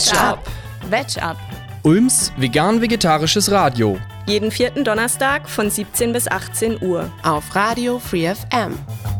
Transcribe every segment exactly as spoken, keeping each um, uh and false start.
Veg Up. Veg Up. Ulms vegan-vegetarisches Radio. Jeden vierten Donnerstag von siebzehn bis achtzehn Uhr. Auf Radio Free F M.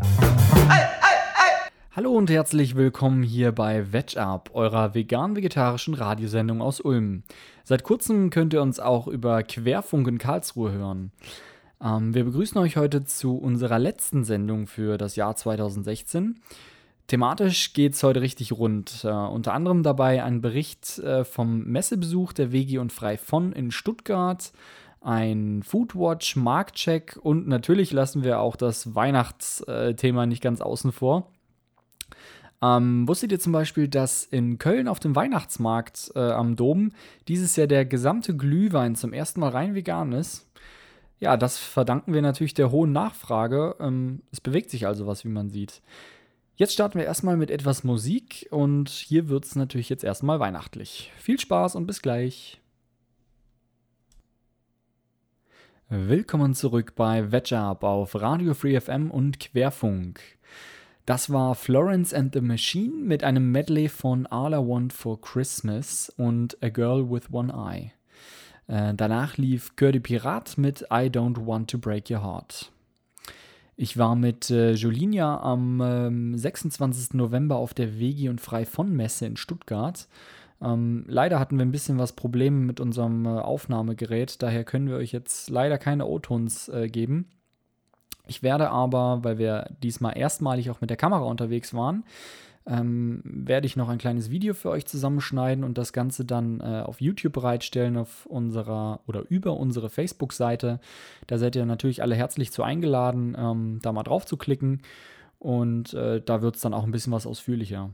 Hallo und herzlich willkommen hier bei Veg Up, eurer vegan-vegetarischen Radiosendung aus Ulm. Seit kurzem könnt ihr uns auch über Querfunk in Karlsruhe hören. Ähm, wir begrüßen euch heute zu unserer letzten Sendung für das Jahr zwanzig sechzehn. Thematisch geht es heute richtig rund. Äh, unter anderem dabei ein Bericht äh, vom Messebesuch der Vegi und Frei von in Stuttgart, ein Foodwatch, Marktcheck und natürlich lassen wir auch das Weihnachtsthema nicht ganz außen vor. Ähm, wusstet ihr zum Beispiel, dass in Köln auf dem Weihnachtsmarkt äh, am Dom dieses Jahr der gesamte Glühwein zum ersten Mal rein vegan ist? Ja, das verdanken wir natürlich der hohen Nachfrage. Ähm, es bewegt sich also was, wie man sieht. Jetzt starten wir erstmal mit etwas Musik und hier wird es natürlich jetzt erstmal weihnachtlich. Viel Spaß und bis gleich. Willkommen zurück bei Veg Up auf Radio Free F M und Querfunk. Das war Florence and the Machine mit einem Medley von All I Want for Christmas und A Girl with One Eye. Äh, danach lief Cœur de Pirate mit I Don't Want to Break Your Heart. Ich war mit äh, Jolinia am ähm, sechsundzwanzigsten November auf der Vegi und Frei von Messe in Stuttgart. Ähm, leider hatten wir ein bisschen was Probleme mit unserem äh, Aufnahmegerät, daher können wir euch jetzt leider keine O-Tons äh, geben. Ich werde aber, weil wir diesmal erstmalig auch mit der Kamera unterwegs waren, ähm, werde ich noch ein kleines Video für euch zusammenschneiden und das Ganze dann äh, auf YouTube bereitstellen, auf unserer oder über unsere Facebook-Seite. Da seid ihr natürlich alle herzlich zu eingeladen, ähm, da mal drauf zu klicken und äh, da wird es dann auch ein bisschen was ausführlicher.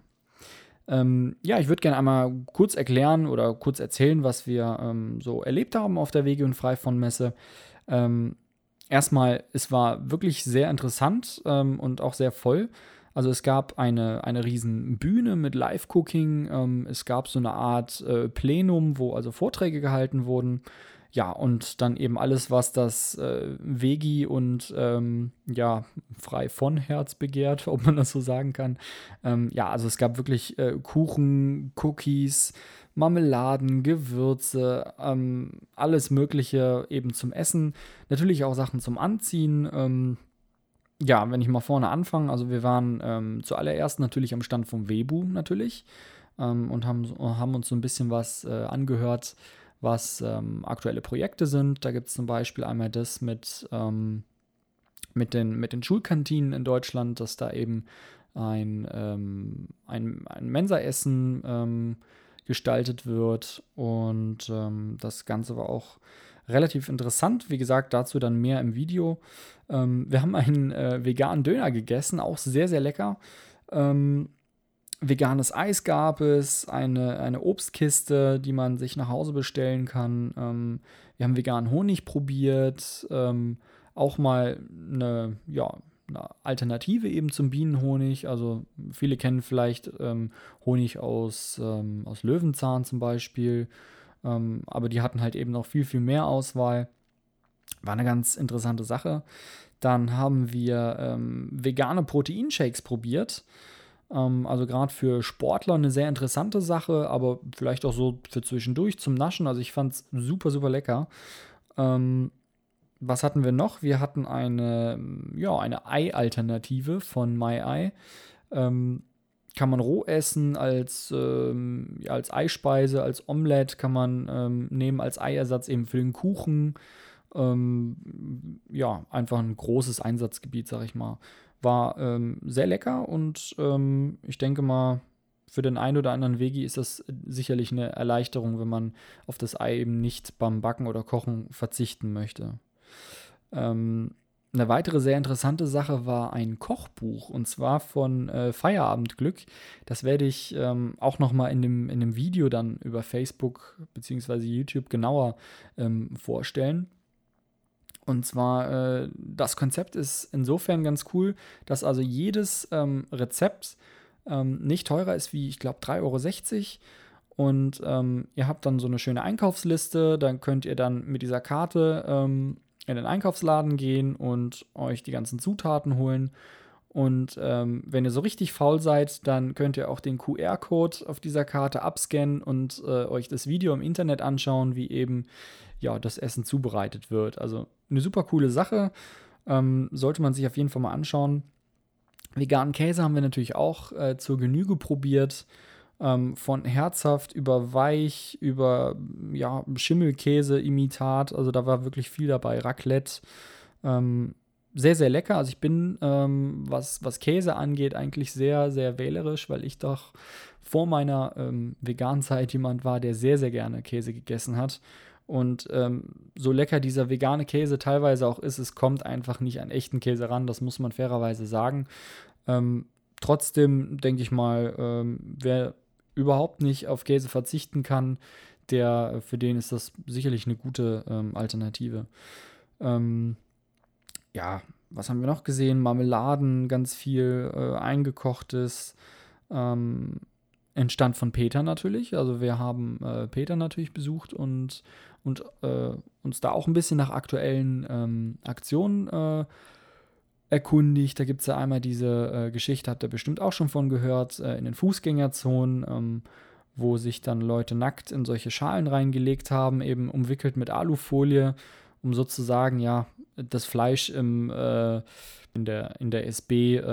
Ähm, ja, ich würde gerne einmal kurz erklären oder kurz erzählen, was wir ähm, so erlebt haben auf der Vegi und Frei von Messe. Ähm, erstmal, es war wirklich sehr interessant ähm, und auch sehr voll. Also es gab eine, eine riesen Bühne mit Live-Cooking, ähm, es gab so eine Art äh, Plenum, wo also Vorträge gehalten wurden. Ja, und dann eben alles, was das äh, Vegi und ähm, ja, frei von Herz begehrt, ob man das so sagen kann. Ähm, ja, also es gab wirklich äh, Kuchen, Cookies, Marmeladen, Gewürze, ähm, alles Mögliche eben zum Essen. Natürlich auch Sachen zum Anziehen. Ähm, ja, wenn ich mal vorne anfange, also wir waren ähm, zuallererst natürlich am Stand vom Webu natürlich ähm, und haben, haben uns so ein bisschen was äh, angehört, was ähm, aktuelle Projekte sind. Da gibt es zum Beispiel einmal das mit, ähm, mit, den, mit den Schulkantinen in Deutschland, dass da eben ein, ähm, ein, ein Mensaessen ähm, gestaltet wird und ähm, das Ganze war auch relativ interessant. Wie gesagt, dazu dann mehr im Video. Ähm, wir haben einen äh, veganen Döner gegessen, auch sehr, sehr lecker. Ähm, Veganes Eis gab es, eine, eine Obstkiste, die man sich nach Hause bestellen kann. Ähm, wir haben veganen Honig probiert. Ähm, auch mal eine, ja, eine Alternative eben zum Bienenhonig. Also viele kennen vielleicht ähm, Honig aus, ähm, aus Löwenzahn zum Beispiel. Ähm, aber die hatten halt eben noch viel, viel mehr Auswahl. War eine ganz interessante Sache. Dann haben wir ähm, vegane Proteinshakes probiert. Also gerade für Sportler eine sehr interessante Sache, aber vielleicht auch so für zwischendurch zum Naschen. Also ich fand es super, super lecker. Ähm, was hatten wir noch? Wir hatten eine, ja, eine Ei-Alternative von MyEye. Ähm, kann man roh essen, als, ähm, ja, als Eispeise, als Omelette kann man ähm, nehmen, als Eiersatz eben für den Kuchen. Ähm, ja, einfach ein großes Einsatzgebiet, sag ich mal. War ähm, sehr lecker und ähm, ich denke mal, für den einen oder anderen Vegi ist das sicherlich eine Erleichterung, wenn man auf das Ei eben nicht beim Backen oder Kochen verzichten möchte. Ähm, eine weitere sehr interessante Sache war ein Kochbuch und zwar von äh, Feierabendglück. Das werde ich ähm, auch nochmal in dem, in dem Video dann über Facebook bzw. YouTube genauer ähm, vorstellen. Und zwar, äh, das Konzept ist insofern ganz cool, dass also jedes ähm, Rezept ähm, nicht teurer ist wie, ich glaube, drei Euro sechzig. Und ähm, ihr habt dann so eine schöne Einkaufsliste. Dann könnt ihr dann mit dieser Karte ähm, in den Einkaufsladen gehen und euch die ganzen Zutaten holen. Und ähm, wenn ihr so richtig faul seid, dann könnt ihr auch den Q R-Code auf dieser Karte abscannen und äh, euch das Video im Internet anschauen, wie eben ja, das Essen zubereitet wird. Also eine super coole Sache, ähm, sollte man sich auf jeden Fall mal anschauen. Veganen Käse haben wir natürlich auch äh, zur Genüge probiert. Ähm, von herzhaft über weich, über ja, Schimmelkäse-Imitat. Also da war wirklich viel dabei. Raclette. Ähm, sehr, sehr lecker. Also ich bin, ähm, was, was Käse angeht, eigentlich sehr, sehr wählerisch, weil ich doch vor meiner ähm, veganen Zeit jemand war, der sehr, sehr gerne Käse gegessen hat. Und ähm, so lecker dieser vegane Käse teilweise auch ist, es kommt einfach nicht an echten Käse ran. Das muss man fairerweise sagen. Ähm, trotzdem denke ich mal, ähm, wer überhaupt nicht auf Käse verzichten kann, der, für den ist das sicherlich eine gute ähm, Alternative. Ähm, ja, was haben wir noch gesehen? Marmeladen, ganz viel äh, eingekochtes, ähm, entstand von Peter natürlich. Also wir haben äh, Peter natürlich besucht und, und äh, uns da auch ein bisschen nach aktuellen ähm, Aktionen äh, erkundigt. Da gibt es ja einmal diese äh, Geschichte, habt ihr bestimmt auch schon von gehört, äh, in den Fußgängerzonen, ähm, wo sich dann Leute nackt in solche Schalen reingelegt haben, eben umwickelt mit Alufolie, um sozusagen ja das Fleisch im, äh, in der, in der S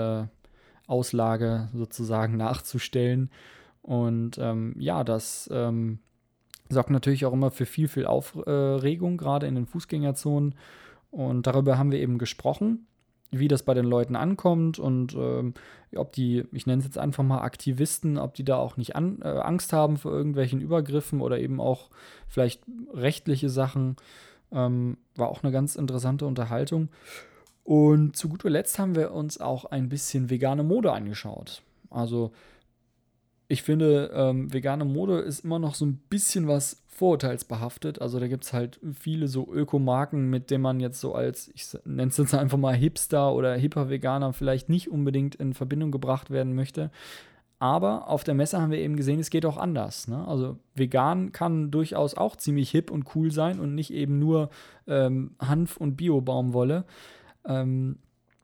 B-Auslage äh, sozusagen nachzustellen. Und ähm, ja, das ähm, sorgt natürlich auch immer für viel, viel Aufregung, gerade in den Fußgängerzonen. Und darüber haben wir eben gesprochen, wie das bei den Leuten ankommt und ähm, ob die, ich nenne es jetzt einfach mal Aktivisten, ob die da auch nicht an, äh, Angst haben vor irgendwelchen Übergriffen oder eben auch vielleicht rechtliche Sachen. Ähm, war auch eine ganz interessante Unterhaltung. Und zu guter Letzt haben wir uns auch ein bisschen vegane Mode angeschaut. Also ich finde, ähm, vegane Mode ist immer noch so ein bisschen was vorurteilsbehaftet. Also da gibt es halt viele so Ökomarken, mit denen man jetzt so als, ich nenne es jetzt einfach mal Hipster oder Hipper-Veganer vielleicht nicht unbedingt in Verbindung gebracht werden möchte. Aber auf der Messe haben wir eben gesehen, es geht auch anders. Ne? Also vegan kann durchaus auch ziemlich hip und cool sein und nicht eben nur ähm, Hanf und Bio-Baumwolle. Ähm,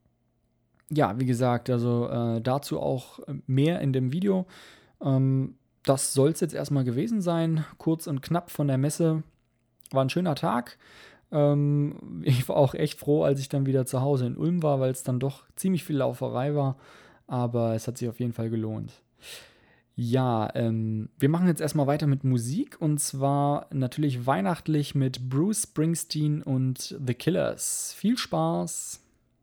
ja, wie gesagt, also äh, dazu auch mehr in dem Video. Ähm, das soll es jetzt erstmal gewesen sein. Kurz und knapp von der Messe. War ein schöner Tag. Ähm, ich war auch echt froh, als ich dann wieder zu Hause in Ulm war, weil es dann doch ziemlich viel Lauferei war. Aber es hat sich auf jeden Fall gelohnt. Ja, ähm, wir machen jetzt erstmal weiter mit Musik. Und zwar natürlich weihnachtlich mit Bruce Springsteen und The Killers. Viel Spaß!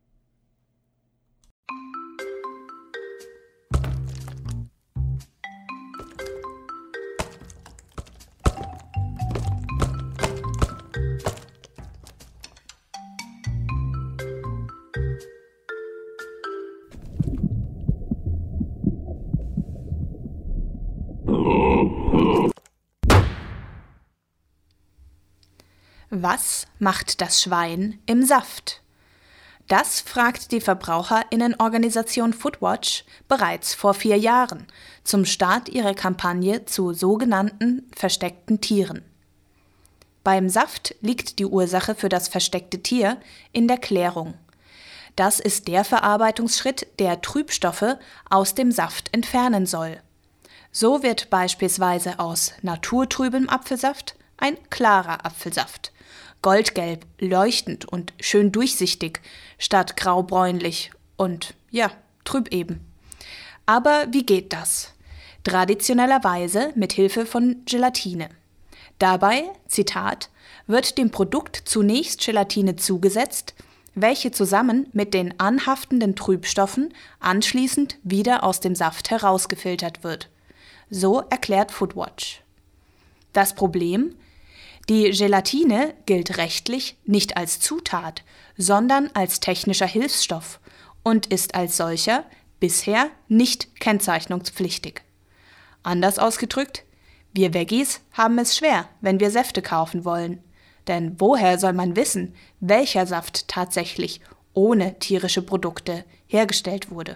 Was macht das Schwein im Saft? Das fragt die VerbraucherInnenorganisation Foodwatch bereits vor vier Jahren zum Start ihrer Kampagne zu sogenannten versteckten Tieren. Beim Saft liegt die Ursache für das versteckte Tier in der Klärung. Das ist der Verarbeitungsschritt, der Trübstoffe aus dem Saft entfernen soll. So wird beispielsweise aus naturtrübem Apfelsaft ein klarer Apfelsaft, goldgelb, leuchtend und schön durchsichtig, statt graubräunlich und, ja, trüb eben. Aber wie geht das? Traditionellerweise mit Hilfe von Gelatine. Dabei, Zitat, wird dem Produkt zunächst Gelatine zugesetzt, welche zusammen mit den anhaftenden Trübstoffen anschließend wieder aus dem Saft herausgefiltert wird. So erklärt Foodwatch. Das Problem? Die Gelatine gilt rechtlich nicht als Zutat, sondern als technischer Hilfsstoff und ist als solcher bisher nicht kennzeichnungspflichtig. Anders ausgedrückt, wir Veggies haben es schwer, wenn wir Säfte kaufen wollen. Denn woher soll man wissen, welcher Saft tatsächlich ohne tierische Produkte hergestellt wurde?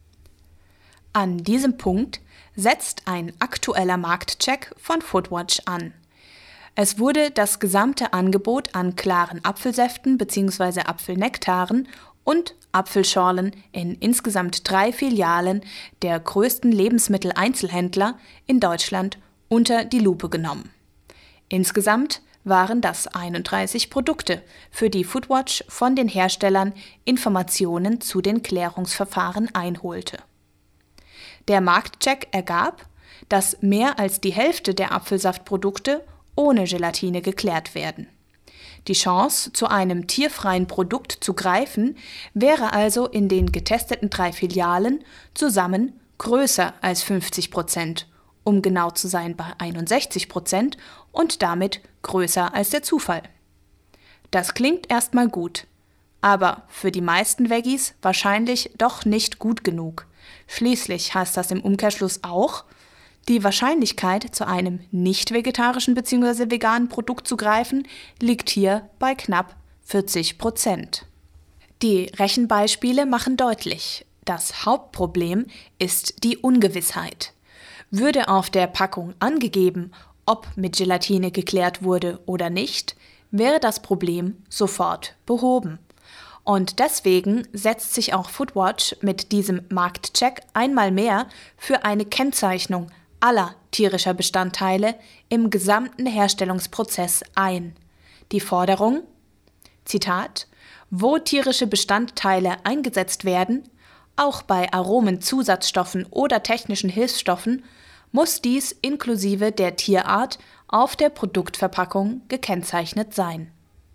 An diesem Punkt setzt ein aktueller Marktcheck von Foodwatch an. Es wurde das gesamte Angebot an klaren Apfelsäften bzw. Apfelnektaren und Apfelschorlen in insgesamt drei Filialen der größten Lebensmitteleinzelhändler in Deutschland unter die Lupe genommen. Insgesamt waren das einunddreißig Produkte, für die Foodwatch von den Herstellern Informationen zu den Klärungsverfahren einholte. Der Marktcheck ergab, dass mehr als die Hälfte der Apfelsaftprodukte ohne Gelatine geklärt werden. Die Chance, zu einem tierfreien Produkt zu greifen, wäre also in den getesteten drei Filialen zusammen größer als fünfzig Prozent, um genau zu sein bei einundsechzig Prozent und damit größer als der Zufall. Das klingt erstmal gut, aber für die meisten Veggies wahrscheinlich doch nicht gut genug. Schließlich heißt das im Umkehrschluss auch, die Wahrscheinlichkeit, zu einem nicht vegetarischen bzw. veganen Produkt zu greifen, liegt hier bei knapp vierzig Prozent. Die Rechenbeispiele machen deutlich, das Hauptproblem ist die Ungewissheit. Würde auf der Packung angegeben, ob mit Gelatine geklärt wurde oder nicht, wäre das Problem sofort behoben. Und deswegen setzt sich auch Foodwatch mit diesem Marktcheck einmal mehr für eine Kennzeichnung aller tierischer Bestandteile im gesamten Herstellungsprozess ein. Die Forderung, Zitat, wo tierische Bestandteile eingesetzt werden, auch bei Aromenzusatzstoffen oder technischen Hilfsstoffen, muss dies inklusive der Tierart auf der Produktverpackung gekennzeichnet sein.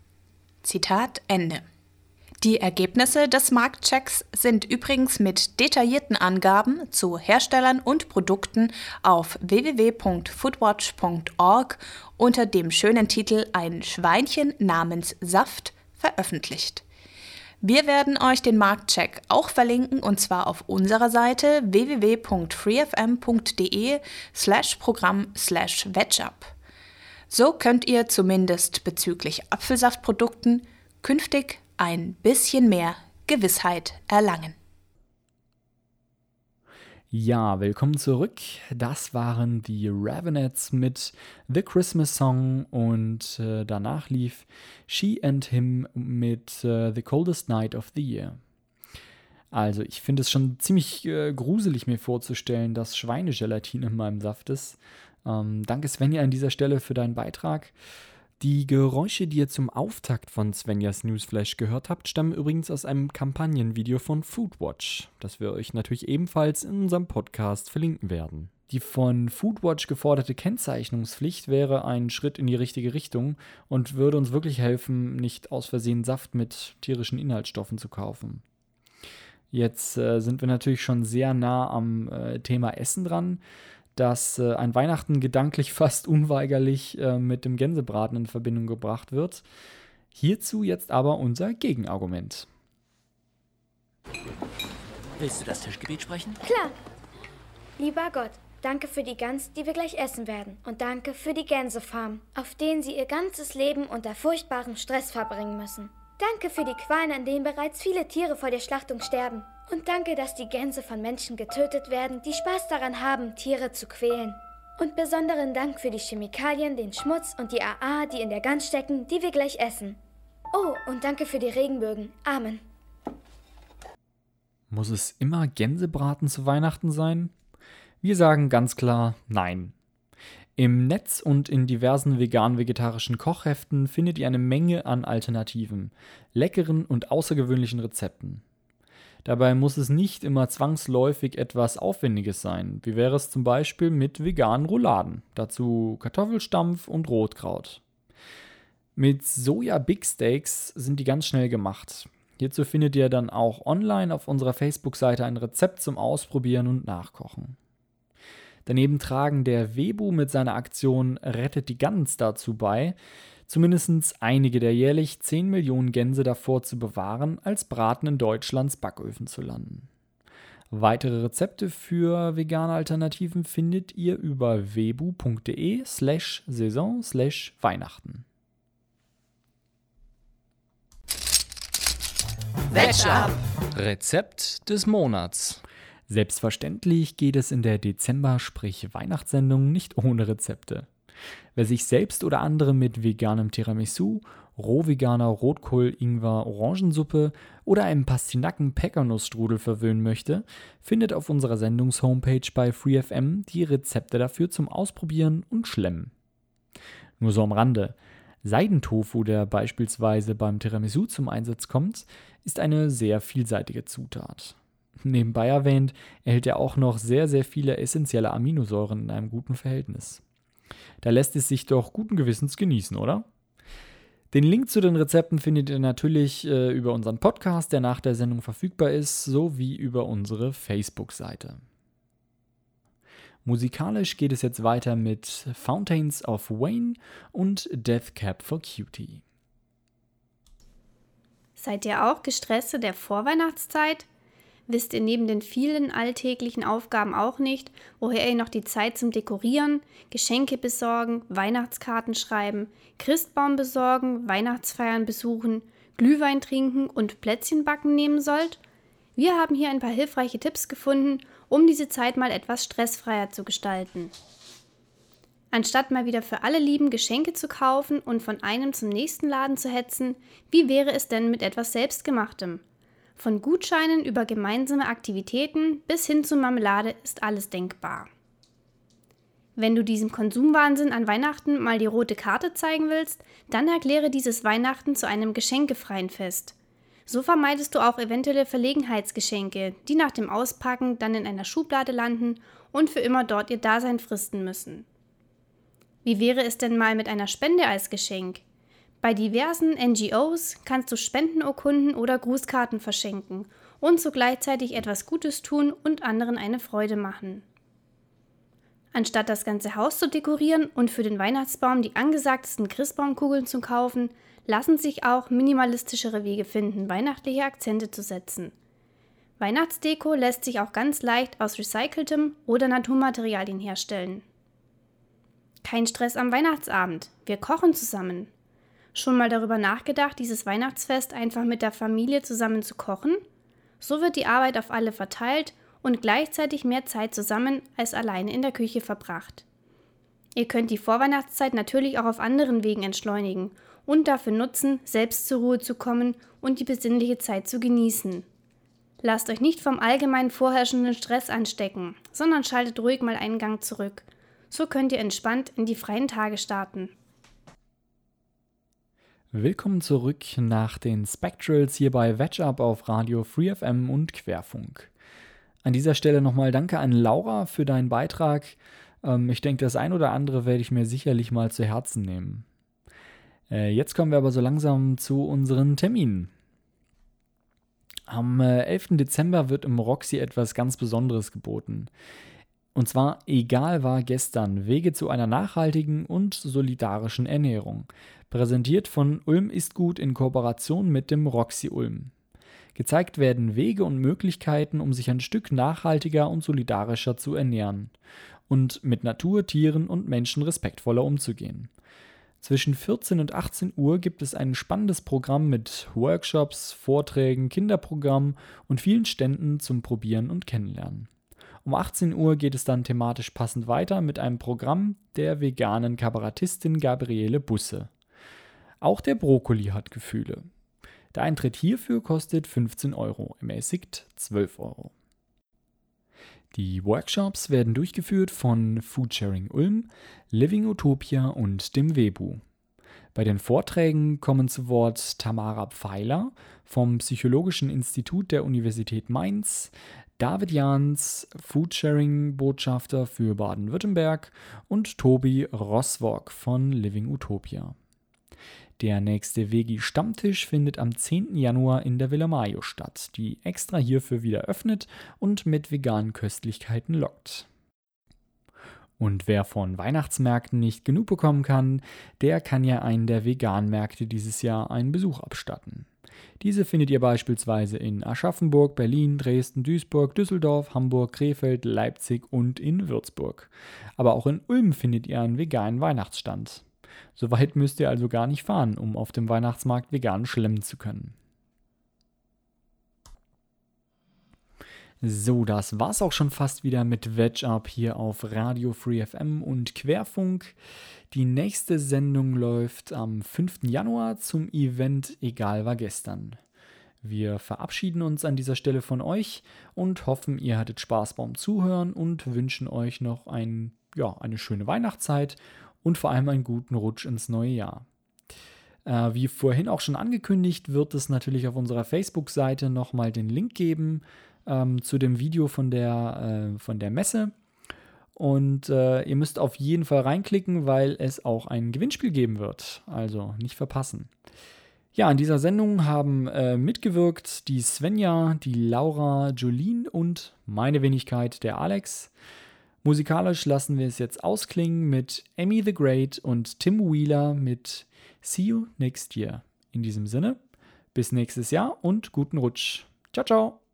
Zitat Ende. Die Ergebnisse des Marktchecks sind übrigens mit detaillierten Angaben zu Herstellern und Produkten auf w w w punkt foodwatch punkt org unter dem schönen Titel Ein Schweinchen namens Saft veröffentlicht. Wir werden euch den Marktcheck auch verlinken, und zwar auf unserer Seite w w w punkt freefm punkt de slash Programm slash vegup. So könnt ihr zumindest bezüglich Apfelsaftprodukten künftig ein bisschen mehr Gewissheit erlangen. Ja, willkommen zurück. Das waren die Ravenettes mit The Christmas Song und äh, danach lief She and Him mit äh, The Coldest Night of the Year. Also ich finde es schon ziemlich äh, gruselig, mir vorzustellen, dass Schweinegelatine in meinem Saft ist. Ähm, danke Svenja an dieser Stelle für deinen Beitrag. Die Geräusche, die ihr zum Auftakt von Svenjas Newsflash gehört habt, stammen übrigens aus einem Kampagnenvideo von Foodwatch, das wir euch natürlich ebenfalls in unserem Podcast verlinken werden. Die von Foodwatch geforderte Kennzeichnungspflicht wäre ein Schritt in die richtige Richtung und würde uns wirklich helfen, nicht aus Versehen Saft mit tierischen Inhaltsstoffen zu kaufen. Jetzt äh, sind wir natürlich schon sehr nah am äh, Thema Essen dran, dass äh, ein Weihnachten gedanklich fast unweigerlich äh, mit dem Gänsebraten in Verbindung gebracht wird. Hierzu jetzt aber unser Gegenargument. Willst du das Tischgebet sprechen? Klar. Lieber Gott, danke für die Gans, die wir gleich essen werden. Und danke für die Gänsefarm, auf denen sie ihr ganzes Leben unter furchtbarem Stress verbringen müssen. Danke für die Qualen, an denen bereits viele Tiere vor der Schlachtung sterben. Und danke, dass die Gänse von Menschen getötet werden, die Spaß daran haben, Tiere zu quälen. Und besonderen Dank für die Chemikalien, den Schmutz und die A A, die in der Gans stecken, die wir gleich essen. Oh, und danke für die Regenbögen. Amen. Muss es immer Gänsebraten zu Weihnachten sein? Wir sagen ganz klar nein. Im Netz und in diversen vegan-vegetarischen Kochheften findet ihr eine Menge an Alternativen, leckeren und außergewöhnlichen Rezepten. Dabei muss es nicht immer zwangsläufig etwas Aufwendiges sein. Wie wäre es zum Beispiel mit veganen Rouladen? Dazu Kartoffelstampf und Rotkraut. Mit Soja-Big Steaks sind die ganz schnell gemacht. Hierzu findet ihr dann auch online auf unserer Facebook-Seite ein Rezept zum Ausprobieren und Nachkochen. Daneben tragen der Webu mit seiner Aktion Rettet die Gans dazu bei, zumindest einige der jährlich zehn Millionen Gänse davor zu bewahren, als Braten in Deutschlands Backöfen zu landen. Weitere Rezepte für vegane Alternativen findet ihr über webu.de slash saison slash Weihnachten. Vegup. Rezept des Monats. Selbstverständlich geht es in der Dezember-Weihnachtssendung nicht ohne Rezepte. Wer sich selbst oder andere mit veganem Tiramisu, rohveganer Rotkohl-Ingwer-Orangensuppe oder einem Pastinaken-Peckernussstrudel verwöhnen möchte, findet auf unserer Sendungshomepage bei FreeFM die Rezepte dafür zum Ausprobieren und Schlemmen. Nur so am Rande. Seidentofu, der beispielsweise beim Tiramisu zum Einsatz kommt, ist eine sehr vielseitige Zutat. Nebenbei erwähnt, erhält er auch noch sehr, sehr viele essentielle Aminosäuren in einem guten Verhältnis. Da lässt es sich doch guten Gewissens genießen, oder? Den Link zu den Rezepten findet ihr natürlich äh, über unseren Podcast, der nach der Sendung verfügbar ist, sowie über unsere Facebook-Seite. Musikalisch geht es jetzt weiter mit Fountains of Wayne und Death Cab for Cutie. Seid ihr auch gestresst in der Vorweihnachtszeit? Wisst ihr neben den vielen alltäglichen Aufgaben auch nicht, woher ihr noch die Zeit zum Dekorieren, Geschenke besorgen, Weihnachtskarten schreiben, Christbaum besorgen, Weihnachtsfeiern besuchen, Glühwein trinken und Plätzchen backen nehmen sollt? Wir haben hier ein paar hilfreiche Tipps gefunden, um diese Zeit mal etwas stressfreier zu gestalten. Anstatt mal wieder für alle Lieben Geschenke zu kaufen und von einem zum nächsten Laden zu hetzen, wie wäre es denn mit etwas Selbstgemachtem? Von Gutscheinen über gemeinsame Aktivitäten bis hin zu Marmelade ist alles denkbar. Wenn du diesem Konsumwahnsinn an Weihnachten mal die rote Karte zeigen willst, dann erkläre dieses Weihnachten zu einem geschenkefreien Fest. So vermeidest du auch eventuelle Verlegenheitsgeschenke, die nach dem Auspacken dann in einer Schublade landen und für immer dort ihr Dasein fristen müssen. Wie wäre es denn mal mit einer Spende als Geschenk? Bei diversen N G Os kannst du Spendenurkunden oder Grußkarten verschenken und so gleichzeitig etwas Gutes tun und anderen eine Freude machen. Anstatt das ganze Haus zu dekorieren und für den Weihnachtsbaum die angesagtesten Christbaumkugeln zu kaufen, lassen sich auch minimalistischere Wege finden, weihnachtliche Akzente zu setzen. Weihnachtsdeko lässt sich auch ganz leicht aus recyceltem oder Naturmaterialien herstellen. Kein Stress am Weihnachtsabend, wir kochen zusammen. Schon mal darüber nachgedacht, dieses Weihnachtsfest einfach mit der Familie zusammen zu kochen? So wird die Arbeit auf alle verteilt und gleichzeitig mehr Zeit zusammen als alleine in der Küche verbracht. Ihr könnt die Vorweihnachtszeit natürlich auch auf anderen Wegen entschleunigen und dafür nutzen, selbst zur Ruhe zu kommen und die besinnliche Zeit zu genießen. Lasst euch nicht vom allgemein vorherrschenden Stress anstecken, sondern schaltet ruhig mal einen Gang zurück. So könnt ihr entspannt in die freien Tage starten. Willkommen zurück nach den Spectrals hier bei Veg Up auf Radio FreeFM und Querfunk. An dieser Stelle nochmal danke an Laura für deinen Beitrag. Ähm, ich denke, das ein oder andere werde ich mir sicherlich mal zu Herzen nehmen. Äh, jetzt kommen wir aber so langsam zu unseren Terminen. Am äh, elften Dezember wird im Roxy etwas ganz Besonderes geboten. Und zwar Egal war gestern, Wege zu einer nachhaltigen und solidarischen Ernährung. Präsentiert von Ulm ist gut in Kooperation mit dem Roxy Ulm. Gezeigt werden Wege und Möglichkeiten, um sich ein Stück nachhaltiger und solidarischer zu ernähren und mit Natur, Tieren und Menschen respektvoller umzugehen. Zwischen vierzehn und achtzehn Uhr gibt es ein spannendes Programm mit Workshops, Vorträgen, Kinderprogrammen und vielen Ständen zum Probieren und Kennenlernen. Um achtzehn Uhr geht es dann thematisch passend weiter mit einem Programm der veganen Kabarettistin Gabriele Busse. Auch der Brokkoli hat Gefühle. Der Eintritt hierfür kostet fünfzehn Euro, ermäßigt zwölf Euro. Die Workshops werden durchgeführt von Foodsharing Ulm, Living Utopia und dem Webu. Bei den Vorträgen kommen zu Wort Tamara Pfeiler vom Psychologischen Institut der Universität Mainz, David Jahns, Foodsharing-Botschafter für Baden-Württemberg und Tobi Roswog von Living Utopia. Der nächste Vegi-Stammtisch findet am zehnten Januar in der Villa Mayo statt, die extra hierfür wieder öffnet und mit veganen Köstlichkeiten lockt. Und wer von Weihnachtsmärkten nicht genug bekommen kann, der kann ja einen der Veganmärkte dieses Jahr einen Besuch abstatten. Diese findet ihr beispielsweise in Aschaffenburg, Berlin, Dresden, Duisburg, Düsseldorf, Hamburg, Krefeld, Leipzig und in Würzburg. Aber auch in Ulm findet ihr einen veganen Weihnachtsstand. So weit müsst ihr also gar nicht fahren, um auf dem Weihnachtsmarkt vegan schlemmen zu können. So, das war's auch schon fast wieder mit Veg Up hier auf Radio Free F M und Querfunk. Die nächste Sendung läuft am fünften Januar zum Event Egal war gestern. Wir verabschieden uns an dieser Stelle von euch und hoffen, ihr hattet Spaß beim Zuhören und wünschen euch noch ein, ja, eine schöne Weihnachtszeit und vor allem einen guten Rutsch ins neue Jahr. Äh, wie vorhin auch schon angekündigt, wird es natürlich auf unserer Facebook-Seite nochmal den Link geben ähm, zu dem Video von der, äh, von der Messe. Und äh, ihr müsst auf jeden Fall reinklicken, weil es auch ein Gewinnspiel geben wird. Also nicht verpassen. Ja, an dieser Sendung haben äh, mitgewirkt die Svenja, die Laura, Jolene und meine Wenigkeit, der Alex. Musikalisch lassen wir es jetzt ausklingen mit Emmy the Great und Tim Wheeler mit See You Next Year. In diesem Sinne, bis nächstes Jahr und guten Rutsch. Ciao, ciao.